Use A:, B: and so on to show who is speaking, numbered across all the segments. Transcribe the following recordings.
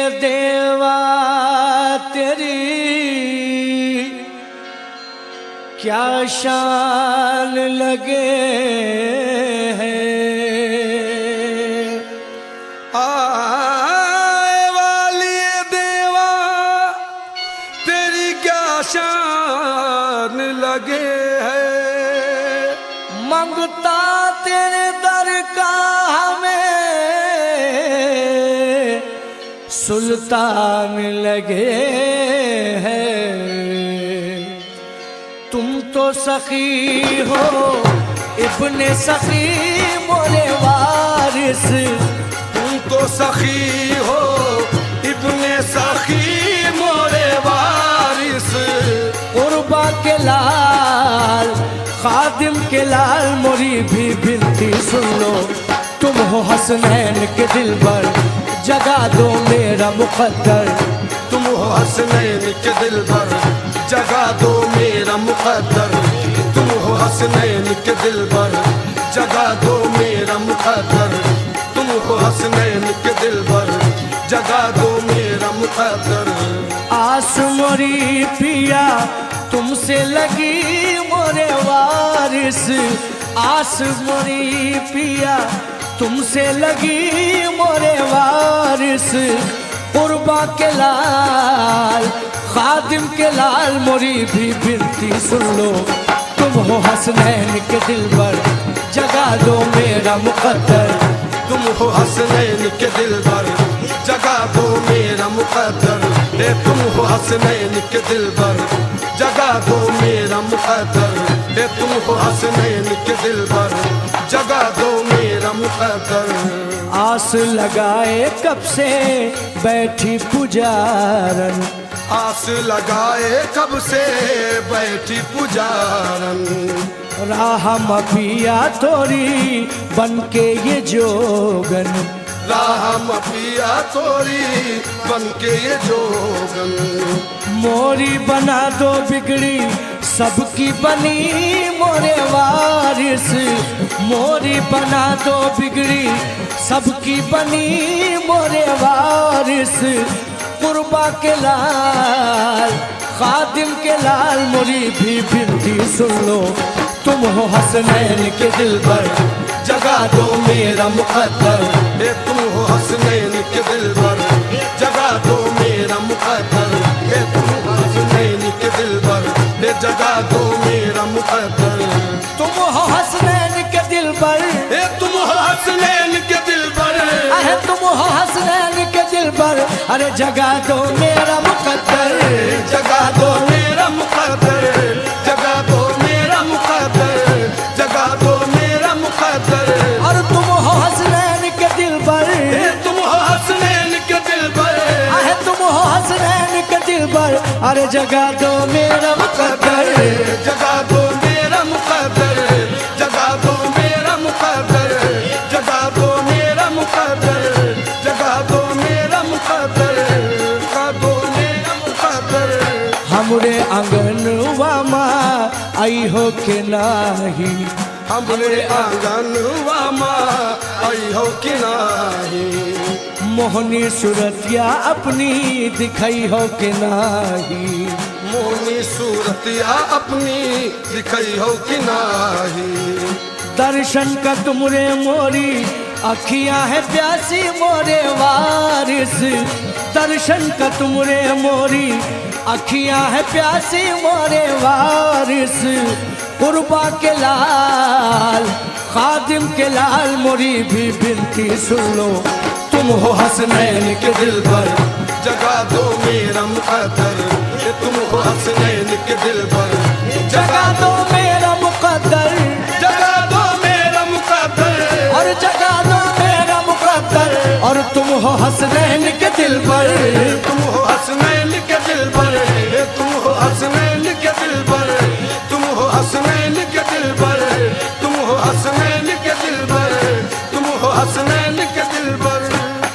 A: देवा तेरी क्या शान लगे है।
B: आए वाली देवा तेरी क्या शान लगे है।
A: मंगता तेरे दर का हमें सुल्तान लगे है। तुम तो सखी हो इब्ने सखी मोरे वारिस।
B: तुम तो सखी हो इब्ने सखी मोरे वारिस।
A: कुर्बा के लाल खादिम के लाल मोरी भी बिनती सुन लो। तुम हो हसनैन के दिल पर जगा दो मेरा मुकद्दर।
B: तुम हो हसनैन के दिल पर जगा दो मेरा मुकद्दर। तुम हो हसनैन के दिल पर जगा दो मेरा मुकद्दर। तुम हो हसनैन के दिल पर जगा दो मेरा मुकद्दर।
A: आस मोरी पिया तुमसे लगी मोरे वारिस। आस मोरी पिया तुमसे लगी मोरे वारिस। कुर्बा के लाल खादिम के लाल मोरी भी बिनती सुन लो। तुम हो हसनैन के दिल पर जगा दो मेरा मुकद्दर।
B: तुम हो हसनैन के दिल पर जगा दो मेरा मुकद्दर। तुम हो हसनैन के दिल पर जगा दो मेरा मुकद्दर। तुम हो हसनैन के दिल पर जगा दो मेरा मुकद्दर।
A: आस लगाए कब से बैठी पुजारन।
B: आस लगाए कब से बैठी पुजारन।
A: राह पिया तोरी बन के ये जोगन।
B: राह पिया तोरी बन के ये जोगन।
A: मोरी बना दो बिगड़ी सबकी बनी मोरे वारिस। मोरी बना दो बिगड़ी सबकी बनी मोरे वारिस। कुर्बा के लाल खादिम के लाल मोरी भी बिनती सुन लो। तुम हो हसनैन के दिल पर जगा दो मेरा मुकद्दर।
B: तुम हो हसनैन के दिल पर जगा दो मेरा मुकद्दर। तुम हो हसनैन के दिल पर जगा दो मेरा मुकद्दर।
A: तुम हो हसनैन के दिल पर।
B: तुम हो हसनैन के दिल पर।
A: अरे तुम हो हसनैन के दिल पर। अरे जगा दो मेरा मुकद्दर।
B: जगा दो मेरा मुकद्दर। जगा दो मेरा मुकद्दर। जगा दो मेरा मुकद्दर।
A: और तुम हो हसनैन के दिल पर।
B: तुम हो हसनैन के दिल पर।
A: अरे तुम हो हसनैन के दिल पर। अरे जगा दो मेरा मुकद्दर।
B: जगा दो मेरा मुकद्दर। जगा दो मेरा मुकद्दर। जगा दो मेरा मुकद्दर। जगा दो मेरा मुकद्दर। जगा दो मेरा मुकद्दर।
A: हमरे आंगनवा माँ आई हो के नाही।
B: हमरे आंगनवा माँ आई हो कि नाही।
A: मोहनी सूरतिया अपनी दिखाई हो के नाही।
B: मोहनी सूरतिया अपनी दिखाई हो कि नाही।
A: दर्शन का तुमरे मोरी अखियां है प्यासी मोरे वारिस। दर्शन का तुमरे मोरी अखियां है प्यासी मोरे वारिस। कुर्बा के लाल खादिम के लाल मोरी भी बिनती सुन लो। तुम हो हसनैन के दिल पर
B: जगा दो मेरा मुकद्दर। तुम हो हसनैन के दिल पर
A: जगा दो मेरा मुकद्दर।
B: जगा दो मेरा मुकद्दर।
A: और जगा दो मेरा मुकद्दर। और तुम हो हसनैन के दिल पर।
B: तुम हो हसनैन के दिल पर। तुम हो हसनैन के दिल पर। तुम हो हसनैन के दिल पर। तुम हो हसनैन के दिल पर। तुम हो हसनैन के दिल पर।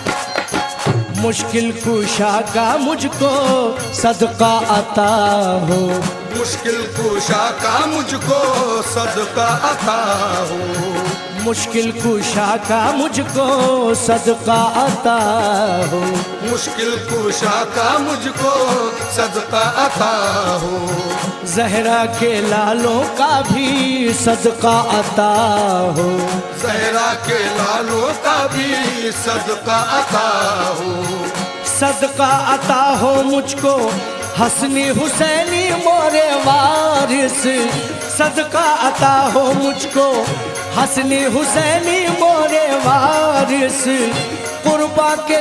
A: मुश्किल कुशा का मुझको सदका अता हो।
B: मुश्किल कुशा का मुझको सदका अता हो।
A: मुश्किल कुशा का मुझको सदका अता हो,
B: मुश्किल कुशा का मुझको सदका अता हो,
A: जहरा के लालों का भी सदका अता हो,
B: जहरा के लालों का भी सदका अता हो,
A: सदका अता हो मुझको हसनी हुसैनी मोरे वारिस, सदका अता हो मुझको हसनी हुसैनी मोरे वारिस, कुर्बा के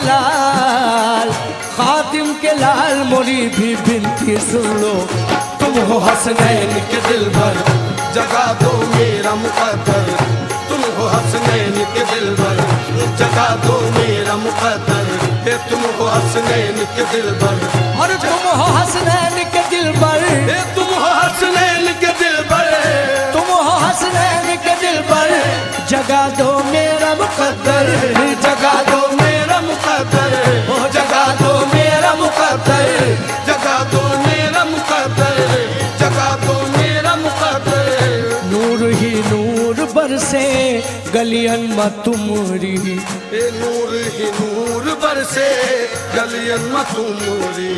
A: लाल खातिम के लाल मोरी भी बिनती सुन लो,
B: तुम हो हसनैन के दिलबर जगा दो मेरा मुकद्दर, तुम हो हसनैन के दिलबर जगा दो मेरा मुकद्दर, तुम हो हसनैन के दिलबर,
A: और तुम हो हसनैन के दिलबर,
B: तुम हो हसनैन के दिलबर,
A: तुम हो हसनैन के दिलबर, जगा दो मेरा मुकद्दर,
B: जगा दो मेरा मुकद्दर,
A: जगा दो मेरा मुकद्दर,
B: जगा दो मेरा मुकद्दर, जगा दो मेरा मुकद्दर।
A: नूर ही नूर बरसे गलियन में तुमरी,
B: नूर ही नूर बरसे गलियन में तुमरी,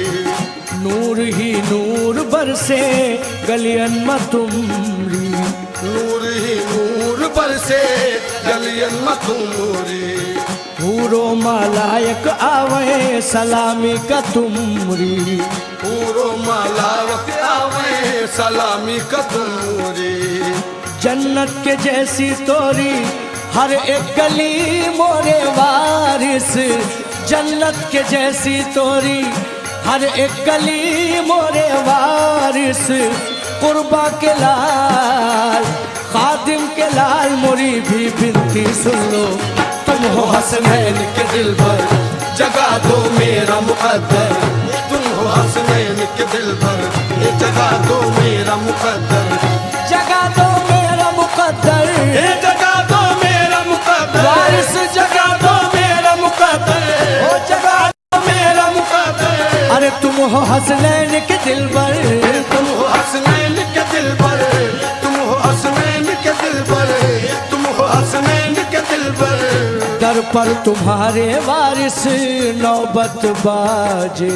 A: नूर ही नूर बरसे गलियन में तुमरी,
B: नूर ही नूर बरसे गलियन में तुमरी,
A: पूरो मालायक आवे सलामी का तुमरी,
B: पूरो मालावत आवे सलामी का तुमरी,
A: जन्नत के जैसी तोरी हर एक गली मोरे वारिस, जन्नत के जैसी तोरी हर एक गली मोरे वारिस, कुर्बा के लाल खादिम के लाल मोरी भी बिनती सुन लो,
B: तुम हो हसनैन के दिलबर जगा दो मेरा मुकद्दर, तुम हो हसनैन के दिलबर जगा दो मेरा मुकद्दर,
A: जगा दो मेरा मुकद्दर,
B: जगा दो मेरा मुकद्दर,
A: वारिस जगा दो मेरा मुकद्दर, ओ जगा दो मेरा मुकद्दर, अरे तुम हो हसनैन के दिलबर,
B: तुम हो हसनैन के दिलबर, तुम हो हसनैन के दिलबर, तुम हो हसनैन के दिलबर,
A: दर पर तुम्हारे वारिस नौबत बाजे,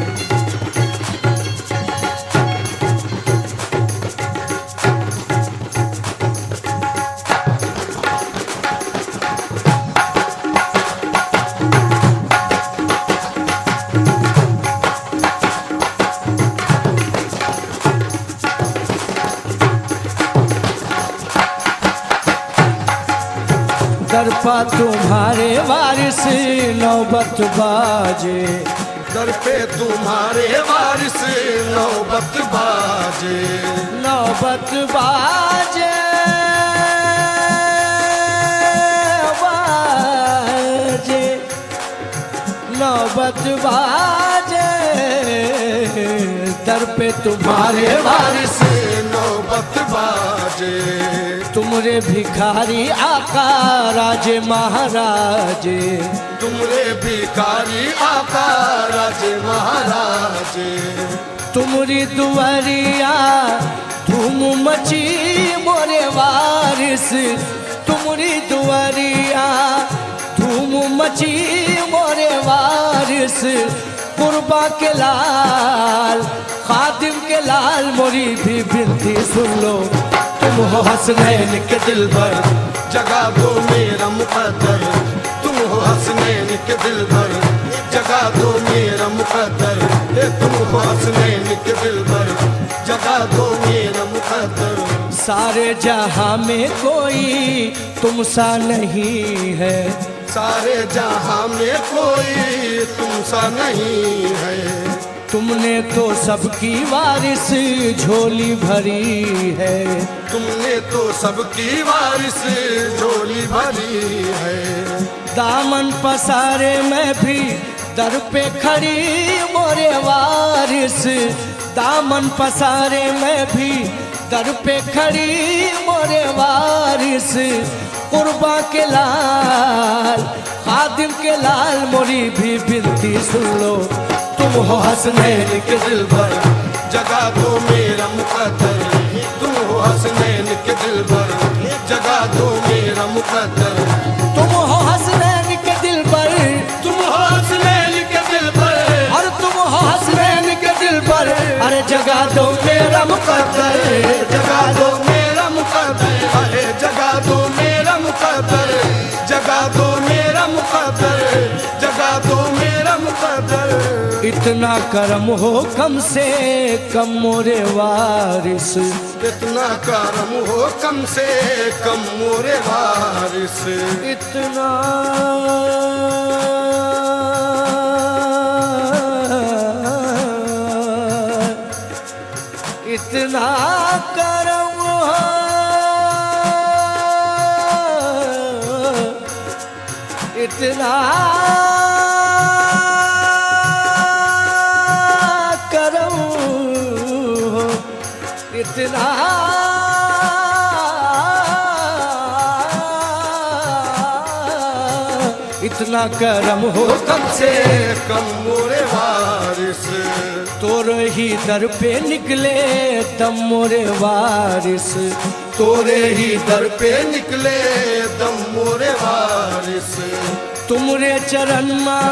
A: दर पर तुम्हारे वारिस नौबत बाजे,
B: दर पे तुम्हारे वारिस नौबत बाजे,
A: नौबत बाजे बाजे, नौबत बाजे, दर पे तुम्हारे वारिस
B: नौबत बाजे,
A: तुमरे भिखारी आका राजे महाराजे,
B: तुमरे भिखारी आका राजे महाराजे,
A: तुमरी दुआरिया धूम मची मोरे वारिस, तुमरी दुआरिया धूम मची मोरे वारिस, कुर्बा के लाल खादिम के लाल मोरी भी बिनती सुन लो,
B: तुम हो हसनैन के दिलबर जगा दो मेरा मुकद्दर, तुम हो हसनैन के दिलबर जगा दो मेरा मुकद्दर, तुम हो हसनैन के दिलबर जगा दो मेरा मुकद्दर।
A: सारे जहां में कोई तुम सा नहीं है,
B: सारे जहां में कोई तुम सा नहीं है,
A: तुमने तो सबकी वारिस झोली भरी है,
B: तुमने तो सबकी वारिस झोली भरी है,
A: दामन पसारे मैं भी दर पे खड़ी मोरे वारिस, दामन पसारे मैं भी दर पे खड़ी मोरे वारिस, कुर्बा के लाल खादिम के लाल मोरी भी बिनती सुन लो,
B: तुम हो हसनैन के दिलबर जगा दो मेरा मुकद्दर, तुम हो हसनैन के दिलबर जगा दो मेरा मुकद्दर,
A: तुम हो हसनैन के दिल पर,
B: तुम हो हसनैन के दिल पर,
A: और तुम हो हसनैन के दिल पर। अरे जगा दो मेरा मुकद्दर,
B: जगा दो मेरा मुकद्दर, अरे जगा दो मेरा मुकद्दर, जगा दो मेरा मुकद्दर, जगा दो मेरा मुकद्दर।
A: इतना करम हो कम से कम मोरे वारिस,
B: इतना करम हो कम से कम मोरे वारिस,
A: इतना इतना करम हो, इतना करम हो, इतना इतना करम हो
B: कम से कम मोरे वारिस,
A: तोरे ही दर पे निकले दम मोरे वारिस,
B: तोरे ही दर पे निकले दम मोरे वारिस,
A: तुमरे चरण में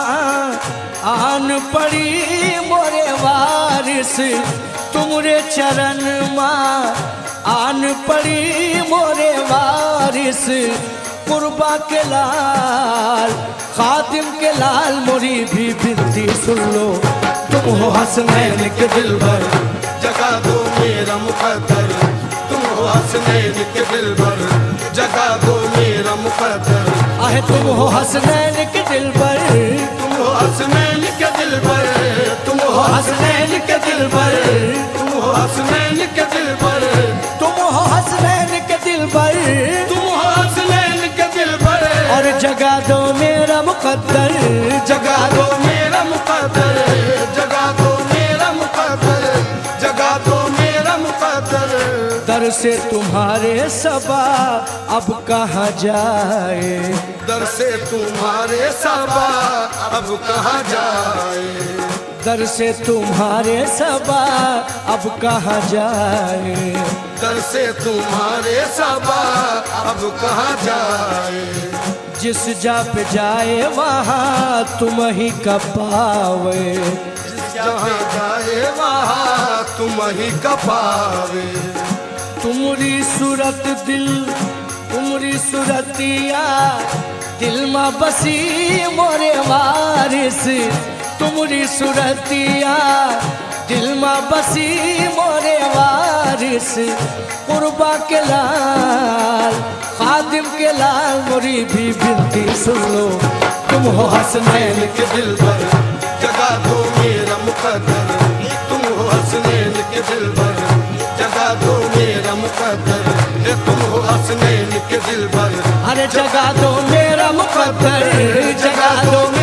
A: आन पड़ी मोरे वारिस, तुमरे चरण में आन पड़ी मोरे वारिस। कुर्बा के लाल खादिम के लाल मोरी भी बिनती सुन लो, तुम हो हसनैन के दिल पर,
B: जगा दो मेरा मुकद्दर, तुम हो हसनैन के दिल पर, जगा दो मेरा मुकद्दर,
A: आहे तुम हो हसनैन के दिल पर,
B: तुम हो हसनैन के दिल पर, तुम हो
A: हसनैन के दिल पर,
B: तुम हो हसनैन के दिल पर,
A: तुम हो हसनैन के दिल पर,
B: तुम हो हसनैन के दिल पर,
A: और जगा दो मेरा मुकद्दर,
B: जगा दो मेरा मुकद्दर, जगा दो मेरा मुकद्दर, जगा दो मेरा मुकद्दर।
A: दर से तुम्हारे सबा अब कहाँ जाए,
B: दर से तुम्हारे सबा अब कहाँ जाए,
A: दर से तुम्हारे सबा अब कहाँ जाए,
B: दर से तुम्हारे सबा अब कहाँ जाए,
A: जिस जा पे जाए वहाँ तुम ही का पावे,
B: जहाँ जाए वहाँ तुम ही का पावे,
A: तुमरी सूरत दिल तुमरी सूरतिया दिल में बसी मोरे वारिस, तुमरी सूरतिया दिल में बसी मोरे वारिस। कुर्बा के लाल खादिम के लाल मोरी भी बिनती सुन लो, तुम हो हसनैन
B: के दिल पर, जगा दो मेरा मुकद्दर, तुम हो हसनैन के दिल पर, जगा दो मेरा मुकद्दर, तुम हो हसनैन के दिल पर,
A: अरे जगा दो मेरा मुकद्दर, जगा दो